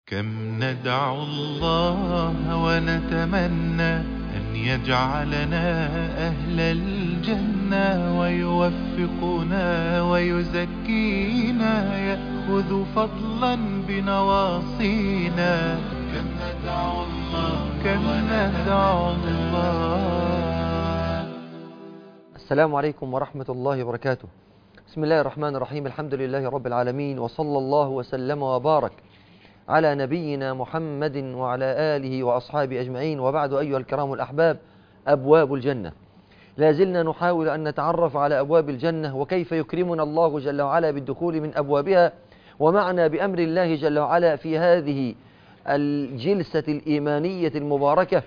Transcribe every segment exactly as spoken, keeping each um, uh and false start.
كم ندعو الله ونتمنى أن يجعلنا أهل الجنة ويوفقنا ويزكينا يأخذ فضلا بنواصينا. كم ندعو الله كم ندعو الله. السلام عليكم ورحمة الله وبركاته. بسم الله الرحمن الرحيم. الحمد لله رب العالمين، وصلى الله وسلم وبارك على نبينا محمد وعلى آله وأصحابه أجمعين، وبعد أيها الكرام الأحباب، أبواب الجنة. لا زلنا نحاول أن نتعرف على أبواب الجنة وكيف يكرمنا الله جل وعلا بالدخول من أبوابها، ومعنا بأمر الله جل وعلا في هذه الجلسة الإيمانية المباركة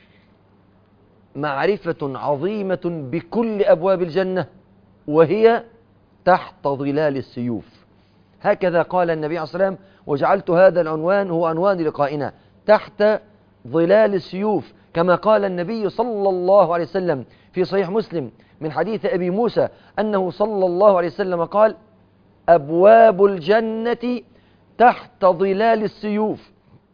معرفة عظيمة بكل أبواب الجنة، وهي تحت ظلال السيوف. هكذا قال النبي عليه الصلاة والسلام، وجعلت هذا العنوان هو عنوان لقائنا: تحت ظلال السيوف، كما قال النبي صلى الله عليه وسلم في صحيح مسلم من حديث أبي موسى أنه صلى الله عليه وسلم قال: أبواب الجنة تحت ظلال السيوف.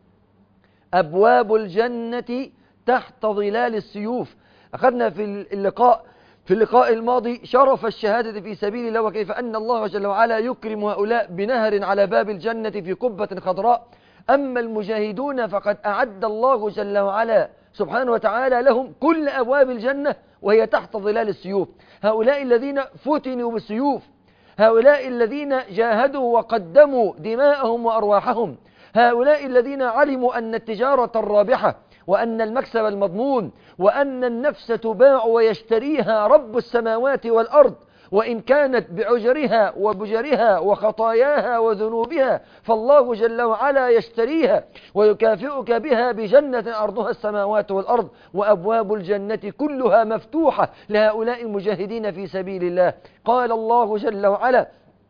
أبواب الجنة تحت ظلال السيوف. أخذنا في اللقاء في اللقاء الماضي شرف الشهادة في سبيل الله، وكيف أن الله جل وعلا يكرم هؤلاء بنهر على باب الجنة في قبة خضراء. أما المجاهدون فقد أعد الله جل وعلا سبحانه وتعالى لهم كل أبواب الجنة، وهي تحت ظلال السيوف. هؤلاء الذين فتنوا بالسيوف، هؤلاء الذين جاهدوا وقدموا دماءهم وأرواحهم، هؤلاء الذين علموا أن التجارة الرابحة، وأن المكسب المضمون، وأن النفس تباع ويشتريها رب السماوات والأرض، وإن كانت بعجرها وبجرها وخطاياها وذنوبها فالله جل وعلا يشتريها ويكافئك بها بجنة أرضها السماوات والأرض، وأبواب الجنة كلها مفتوحة لهؤلاء المجاهدين في سبيل الله. قال الله جل وعلا: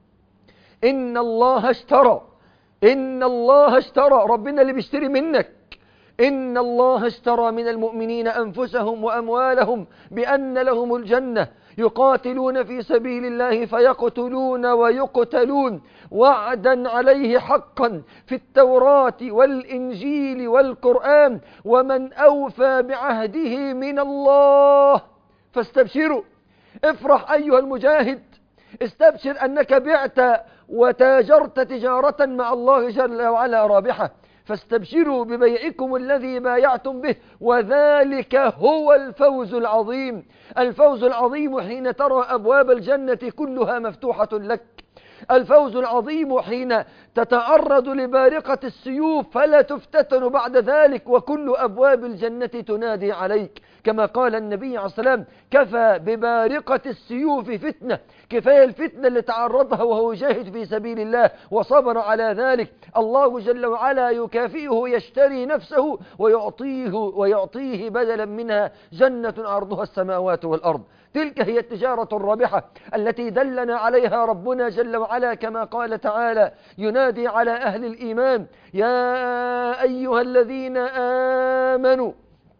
إن الله اشترى إن الله اشترى ربنا اللي بيشتري منك. إن الله اشترى من المؤمنين أنفسهم وأموالهم بأن لهم الجنة يقاتلون في سبيل الله فيقتلون ويقتلون وعدا عليه حقا في التوراة والإنجيل والقرآن، ومن أوفى بعهده من الله. فاستبشروا، افرح أيها المجاهد، استبشر أنك بعت وتاجرت تجارة مع الله جل وعلا رابحة. فاستبشروا ببيعكم الذي بايعتم به، وذلك هو الفوز العظيم. الفوز العظيم حين ترى أبواب الجنة كلها مفتوحة لك. الفوز العظيم حين تتعرض لبارقة السيوف فلا تفتتن بعد ذلك، وكل أبواب الجنة تنادي عليك، كما قال النبي عليه الصلاة والسلام: كفى ببارقة السيوف فتنة. كفاية الفتنة اللي تعرضها وهو جاهد في سبيل الله وصبر على ذلك. الله جل وعلا يكافئه، يشتري نفسه ويعطيه ويعطيه بدلا منها جنة عرضها السماوات والأرض. تلك هي التجارة الرابحة التي دلنا عليها ربنا جل وعلا، كما قال تعالى ينادي على أهل الإيمان: يا أيها الذين آمنوا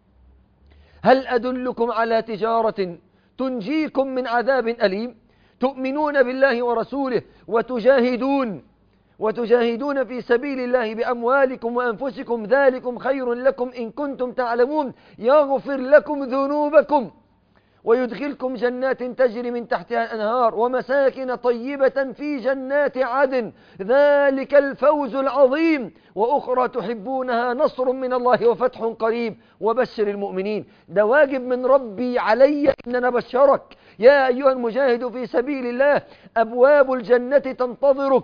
هل أدلكم على تجارة تنجيكم من عذاب أليم؟ تؤمنون بالله ورسوله وتجاهدون وتجاهدون في سبيل الله بأموالكم وأنفسكم، ذلكم خير لكم إن كنتم تعلمون، يغفر لكم ذنوبكم ويدخلكم جنات تجري من تحتها الأنهار ومساكن طيبة في جنات عدن، ذلك الفوز العظيم. وأخرى تحبونها نصر من الله وفتح قريب وبشر المؤمنين. ده واجب من ربي علي إن أنا بشرك يا أيها المجاهد في سبيل الله، أبواب الجنة تنتظرك،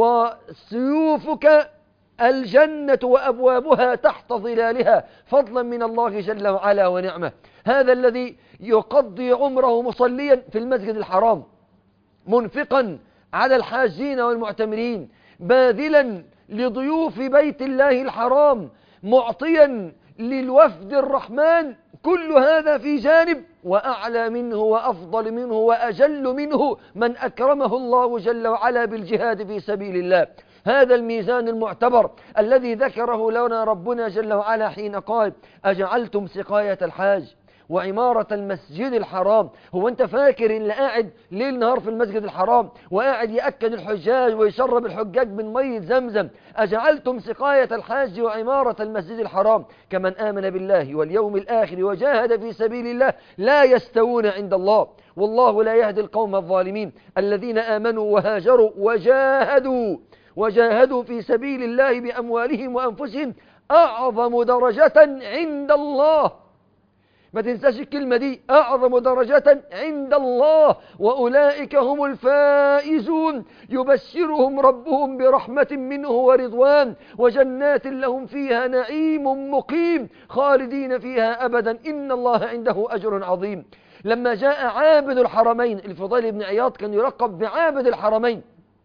وسيوفك الجنة وأبوابها تحت ظلالها، فضلا من الله جل وعلا ونعمه. هذا الذي يقضي عمره مصليا في المسجد الحرام، منفقا على الحاجين والمعتمرين، باذلا لضيوف بيت الله الحرام، معطيا للوفد الرحمن، كل هذا في جانب، وأعلى منه وأفضل منه وأجل منه من أكرمه الله جل وعلا بالجهاد في سبيل الله. هذا الميزان المعتبر الذي ذكره لنا ربنا جل وعلا حين قال: أجعلتم سقاية الحاج وعمارة المسجد الحرام. هو أنت فاكر إن قاعد ليل نهار في المسجد الحرام وقاعد يأكد الحجاج ويشرب الحجاج من مية زمزم؟ أجعلتم سقاية الحاج وعمارة المسجد الحرام كمن آمن بالله واليوم الآخر وجاهد في سبيل الله لا يستوون عند الله، والله لا يهدي القوم الظالمين. الذين آمنوا وهاجروا وجاهدوا وجاهدوا في سبيل الله بأموالهم وأنفسهم أعظم درجة عند الله. ما تنساش الكلمة دي، أعظم درجة عند الله وأولئك هم الفائزون. يبشرهم ربهم برحمة منه ورضوان وجنات لهم فيها نعيم مقيم خالدين فيها أبدا إن الله عنده أجر عظيم. لما جاء عابد الحرمين، الفضيل بن عياض كان يلقب بعابد الحرمين،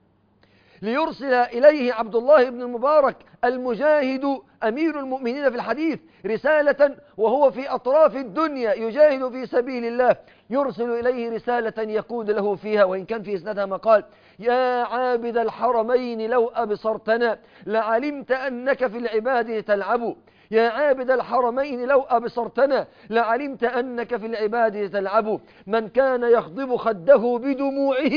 ليرسل إليه عبد الله بن المبارك المجاهد أمير المؤمنين في الحديث رسالة وهو في أطراف الدنيا يجاهد في سبيل الله، يرسل إليه رسالة يقول له فيها وإن كان في إسنادها مقال: يا عابد الحرمين لو أبصرتنا لعلمت أنك في العباد تلعب. يا عابد الحرمين لو أبصرتنا لعلمت أنك في العباد تلعب. من كان يخضب خده بدموعه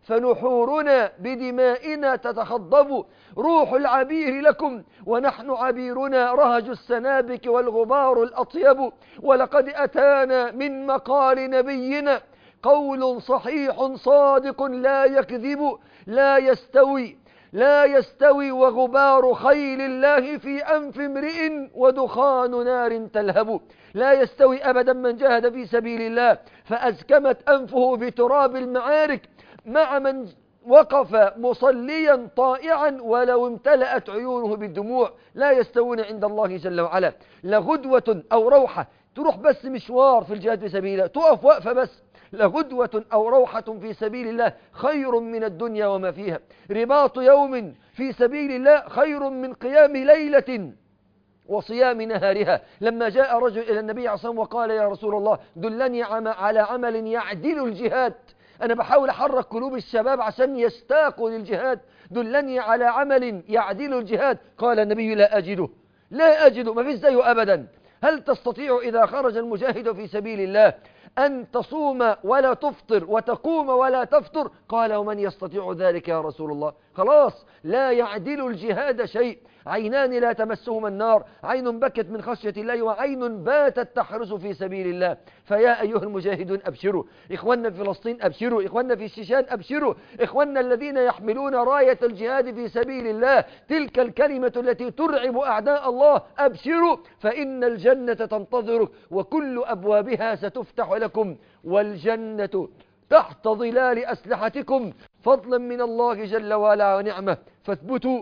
فنحورنا بدمائنا تتخضب. روح العبير لكم ونحن عبيرنا رهج السنابك والغبار الأطيب. ولقد أتانا من مقال نبينا قول صحيح صادق لا يكذب. لا يستوي لا يستوي وغبار خيل الله في أنف امرئ ودخان نار تلهب. لا يستوي أبدا من جاهد في سبيل الله فأزكمت أنفه بتراب المعارك مع من وقف مصليا طائعا ولو امتلأت عيونه بالدموع. لا يستوون عند الله جل وعلا. لغدوة أو روحة، تروح بس مشوار في الجهاد في سبيل الله، تقف وقفة بس، لغدوة أو روحة في سبيل الله خير من الدنيا وما فيها. رباط يوم في سبيل الله خير من قيام ليلة وصيام نهارها. لما جاء رجل إلى النبي عليه الصلاة والسلام وقال: يا رسول الله دلني على عمل يعدل الجهاد، أنا بحاول أحرك قلوب الشباب عشان يشتاقوا للجهاد، دلني على عمل يعدل الجهاد. قال النبي: لا أجده لا أجده ما فيش زيه أبدا. هل تستطيع إذا خرج المجاهد في سبيل الله أن تصوم ولا تفطر وتقوم ولا تفطر؟ قال: ومن يستطيع ذلك يا رسول الله؟ خلاص لا يعدل الجهاد شيء. عينان لا تمسهما النار، عين بكت من خشية الله وعين باتت تحرس في سبيل الله. فيا أيها المجاهدون أبشروا، إخواننا في فلسطين أبشروا، إخواننا في الشيشان أبشروا، إخواننا الذين يحملون راية الجهاد في سبيل الله، تلك الكلمة التي ترعب أعداء الله، أبشروا فإن الجنة تنتظرك وكل أبوابها ستفتح لكم والجنة تحت ظلال أسلحتكم فضلا من الله جل وعلا ونعمه. فاثبتوا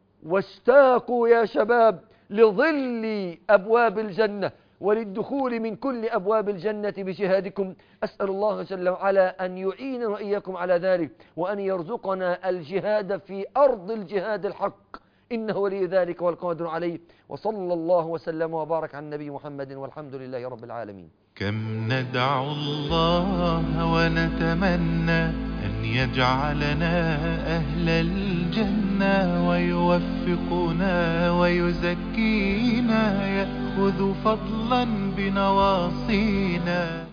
واشتاقوا يا شباب لظل أبواب الجنة وللدخول من كل أبواب الجنة بجهادكم. أسأل الله جل وعلا أن يعيننا وإياكم على ذلك وأن يرزقنا الجهاد في أرض الجهاد الحق، إنه ولي ذلك والقادر عليه. وصلى الله وسلم وبارك على النبي محمد والحمد لله رب العالمين. كم ندعو الله ونتمنى أن يجعلنا أهل الجنة ويوفقنا ويزكينا، يأخذ فضلا بنواصينا.